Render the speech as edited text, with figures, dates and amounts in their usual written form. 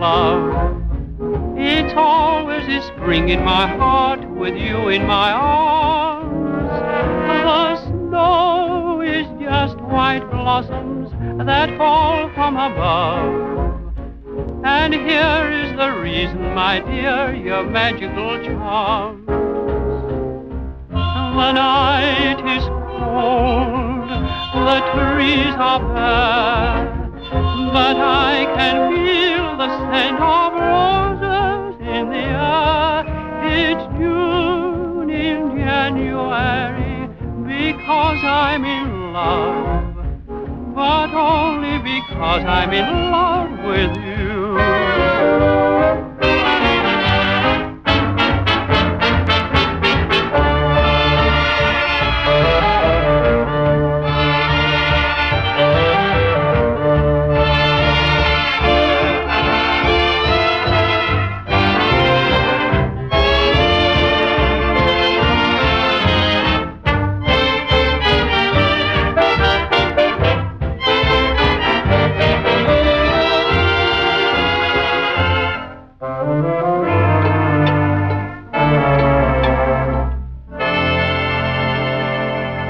love. It's always a spring in my heart with you in my arms. The snow is just white blossoms that fall from above. And here is the reason, my dear, your magical charms. The night is cold, the trees are bare, but I can feel the scent of roses in the air. It's June in January, because I'm in love, but only because I'm in love with you.